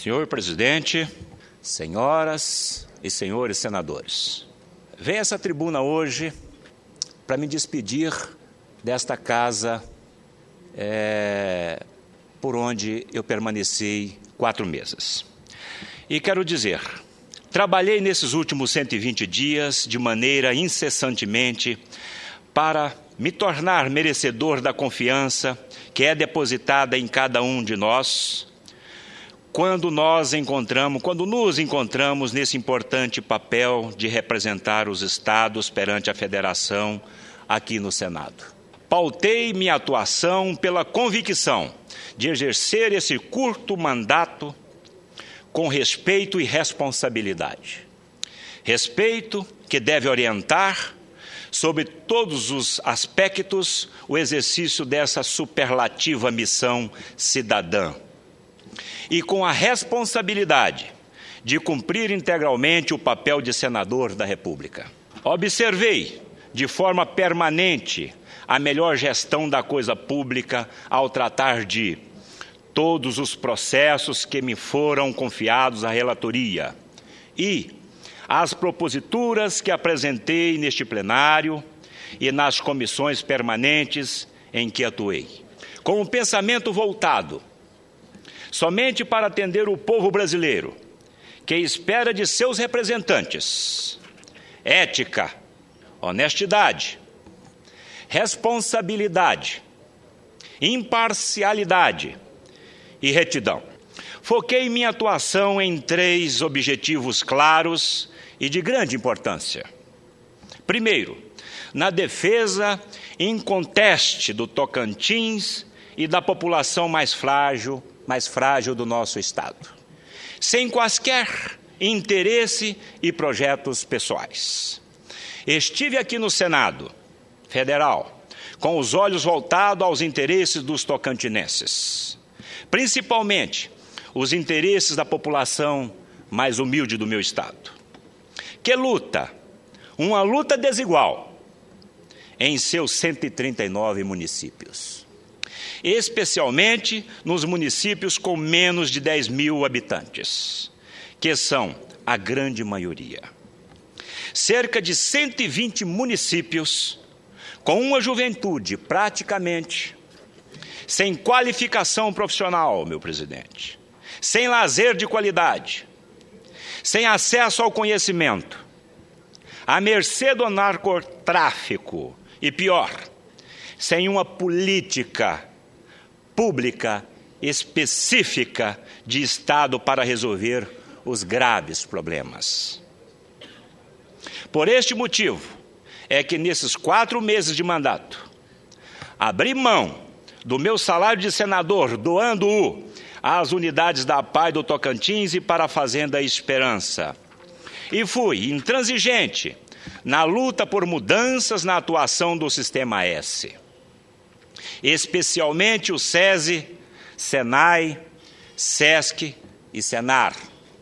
Senhor presidente, senhoras e senhores senadores, venho a essa tribuna hoje para me despedir desta casa por onde eu permaneci 4 meses. E quero dizer, trabalhei nesses últimos 120 dias de maneira incessantemente para me tornar merecedor da confiança que é depositada em cada um de nós quando nos encontramos nesse importante papel de representar os estados perante a federação aqui no Senado. Pautei minha atuação pela convicção de exercer esse curto mandato com respeito e responsabilidade. Respeito que deve orientar, sob todos os aspectos, o exercício dessa superlativa missão cidadã. E com a responsabilidade de cumprir integralmente o papel de senador da República. Observei, de forma permanente, a melhor gestão da coisa pública ao tratar de todos os processos que me foram confiados à relatoria e as proposituras que apresentei neste plenário e nas comissões permanentes em que atuei. Com um pensamento voltado somente para atender o povo brasileiro, que espera de seus representantes ética, honestidade, responsabilidade, imparcialidade e retidão. Foquei minha atuação em 3 objetivos claros e de grande importância. Primeiro, na defesa inconteste do Tocantins e da população mais frágil do nosso Estado, sem quaisquer interesse e projetos pessoais. Estive aqui no Senado Federal com os olhos voltados aos interesses dos tocantinenses, principalmente os interesses da população mais humilde do meu Estado, que luta, uma luta desigual, em seus 139 municípios, especialmente nos municípios com menos de 10 mil habitantes, que são a grande maioria. Cerca de 120 municípios com uma juventude praticamente sem qualificação profissional, meu presidente, sem lazer de qualidade, sem acesso ao conhecimento, à mercê do narcotráfico e, pior, sem uma política pública específica de Estado para resolver os graves problemas. Por este motivo é que nesses 4 meses de mandato, abri mão do meu salário de senador, doando-o às unidades da APAI do Tocantins e para a Fazenda Esperança. E fui intransigente na luta por mudanças na atuação do Sistema S, especialmente o SESI, SENAI, SESC e SENAR.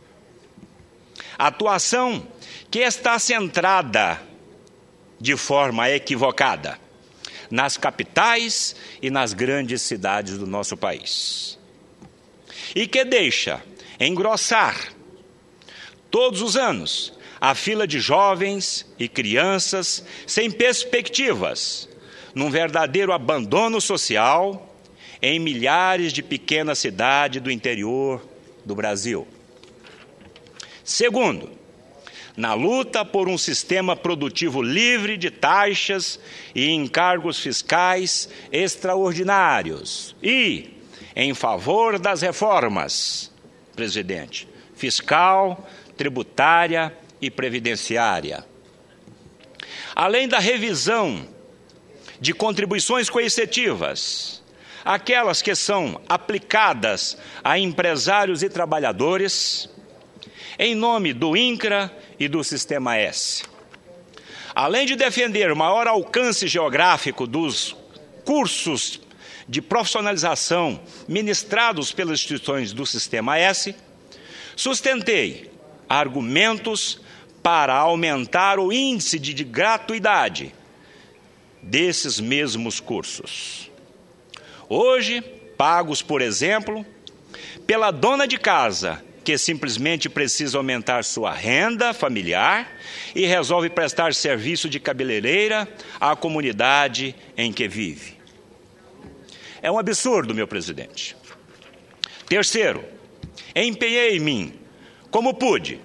Atuação que está centrada de forma equivocada nas capitais e nas grandes cidades do nosso país. E que deixa engrossar todos os anos a fila de jovens e crianças sem perspectivas, num verdadeiro abandono social em milhares de pequenas cidades do interior do Brasil. Segundo, na luta por um sistema produtivo livre de taxas e encargos fiscais extraordinários e em favor das reformas, presidente, fiscal, tributária e previdenciária. Além da revisão de contribuições coercitivas, aquelas que são aplicadas a empresários e trabalhadores, em nome do INCRA e do Sistema S. Além de defender o maior alcance geográfico dos cursos de profissionalização ministrados pelas instituições do Sistema S, sustentei argumentos para aumentar o índice de gratuidade desses mesmos cursos. Hoje, pagos, por exemplo, pela dona de casa porque simplesmente precisa aumentar sua renda familiar e resolve prestar serviço de cabeleireira à comunidade em que vive. É um absurdo, meu presidente. Terceiro, empenhei-me, como pude,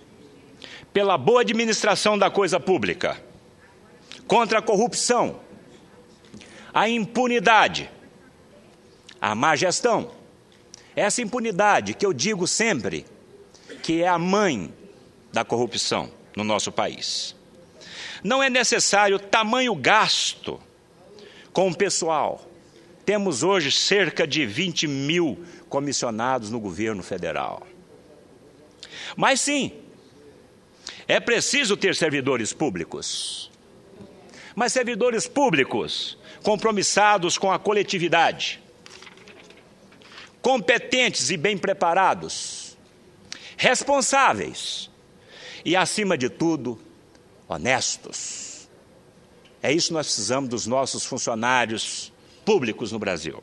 pela boa administração da coisa pública, contra a corrupção, a impunidade, a má gestão. Essa impunidade que eu digo sempre que é a mãe da corrupção no nosso país. Não é necessário tamanho gasto com o pessoal. Temos hoje cerca de 20 mil comissionados no governo federal. Mas sim, é preciso ter servidores públicos. Mas servidores públicos compromissados com a coletividade, competentes e bem preparados, responsáveis e, acima de tudo, honestos. É isso que nós precisamos dos nossos funcionários públicos no Brasil.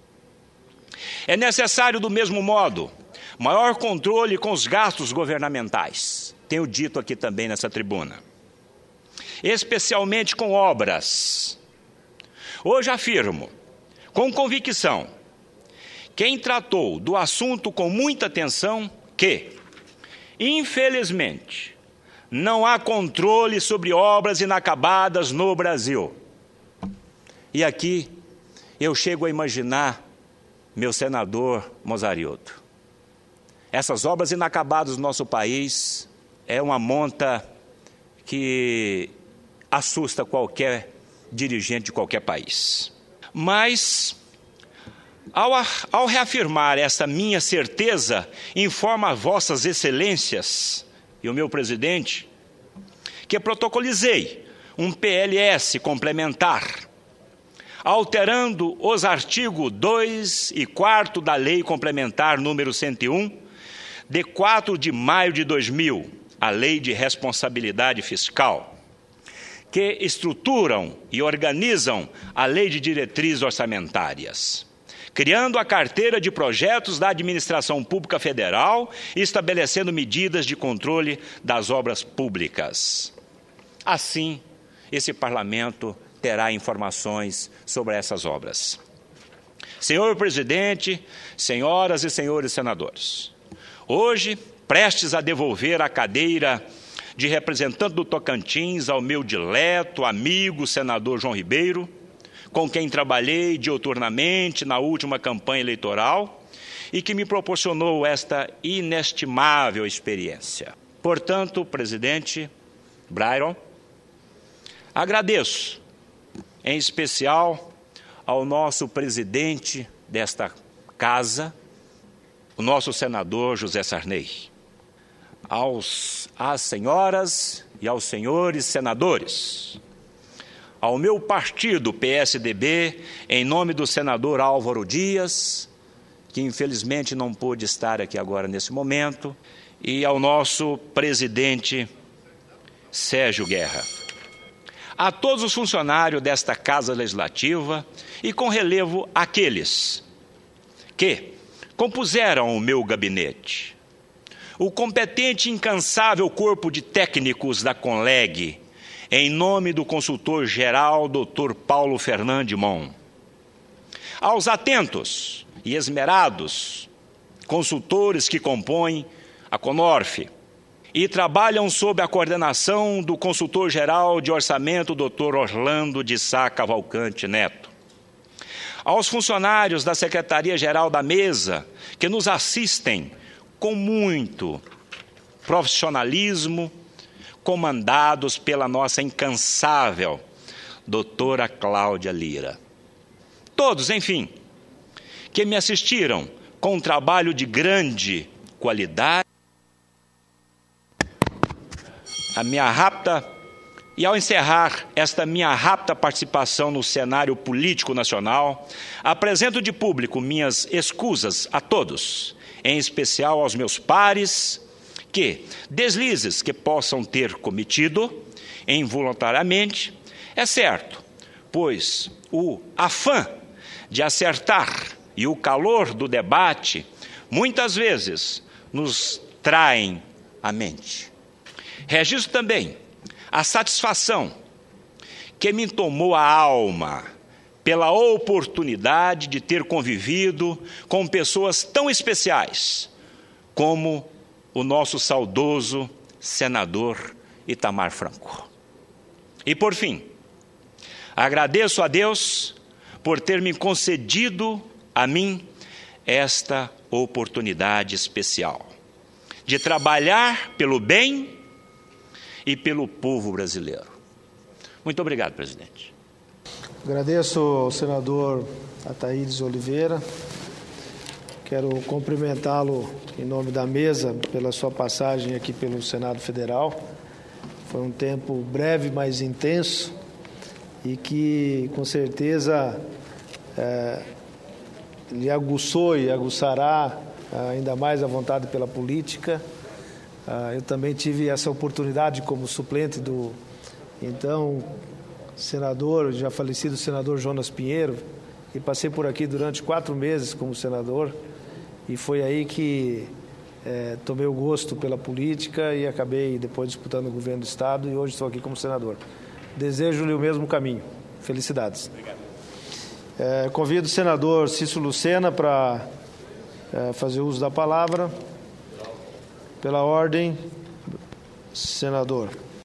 É necessário, do mesmo modo, maior controle com os gastos governamentais. Tenho dito aqui também nessa tribuna. Especialmente com obras. Hoje afirmo, com convicção, quem tratou do assunto com muita atenção, que, infelizmente, não há controle sobre obras inacabadas no Brasil. E aqui eu chego a imaginar meu senador Mozariotto. Essas obras inacabadas do nosso país é uma monta que assusta qualquer dirigente de qualquer país. Mas, ao reafirmar essa minha certeza, informo a vossas excelências e o meu presidente que protocolizei um PLS complementar, alterando os artigos 2 e 4 da Lei Complementar número 101, de 4 de maio de 2000, a Lei de Responsabilidade Fiscal, que estruturam e organizam a Lei de Diretrizes Orçamentárias, criando a carteira de projetos da Administração Pública Federal e estabelecendo medidas de controle das obras públicas. Assim, esse parlamento terá informações sobre essas obras. Senhor presidente, senhoras e senhores senadores, hoje, prestes a devolver a cadeira de representante do Tocantins ao meu dileto amigo senador João Ribeiro, com quem trabalhei diuturnamente na última campanha eleitoral e que me proporcionou esta inestimável experiência. Portanto, presidente Bryan, agradeço, em especial, ao nosso presidente desta casa, o nosso senador José Sarney, às senhoras e aos senhores senadores, ao meu partido, PSDB, em nome do senador Álvaro Dias, que infelizmente não pôde estar aqui agora nesse momento, e ao nosso presidente Sérgio Guerra. A todos os funcionários desta Casa Legislativa e com relevo àqueles que compuseram o meu gabinete, o competente e incansável corpo de técnicos da Conleg, em nome do consultor-geral Dr. Paulo Fernandes Mon, aos atentos e esmerados consultores que compõem a Conorf e trabalham sob a coordenação do consultor-geral de orçamento Dr. Orlando de Sá Cavalcante Neto, aos funcionários da Secretaria-Geral da Mesa, que nos assistem com muito profissionalismo, comandados pela nossa incansável doutora Cláudia Lira. Todos, enfim, que me assistiram com um trabalho de grande qualidade. E ao encerrar esta minha rápida participação no cenário político nacional, apresento de público minhas escusas a todos, em especial aos meus pares, que deslizes que possam ter cometido involuntariamente, é certo, pois o afã de acertar e o calor do debate muitas vezes nos traem à mente. Registro também a satisfação que me tomou a alma pela oportunidade de ter convivido com pessoas tão especiais como o nosso saudoso senador Itamar Franco. E por fim, agradeço a Deus por ter me concedido a mim esta oportunidade especial de trabalhar pelo bem e pelo povo brasileiro. Muito obrigado, presidente. Agradeço ao senador Ataídes Oliveira. Quero cumprimentá-lo em nome da mesa pela sua passagem aqui pelo Senado Federal. Foi um tempo breve, mas intenso, e que, com certeza, lhe aguçou e aguçará ainda mais a vontade pela política. Eu também tive essa oportunidade como suplente do, então, senador, já falecido senador Jonas Pinheiro, e passei por aqui durante 4 meses como senador, e foi aí que tomei o gosto pela política e acabei depois disputando o governo do Estado, e hoje estou aqui como senador. Desejo-lhe o mesmo caminho. Felicidades. Obrigado. Convido o senador Cícero Lucena para fazer uso da palavra. Pela ordem, senador.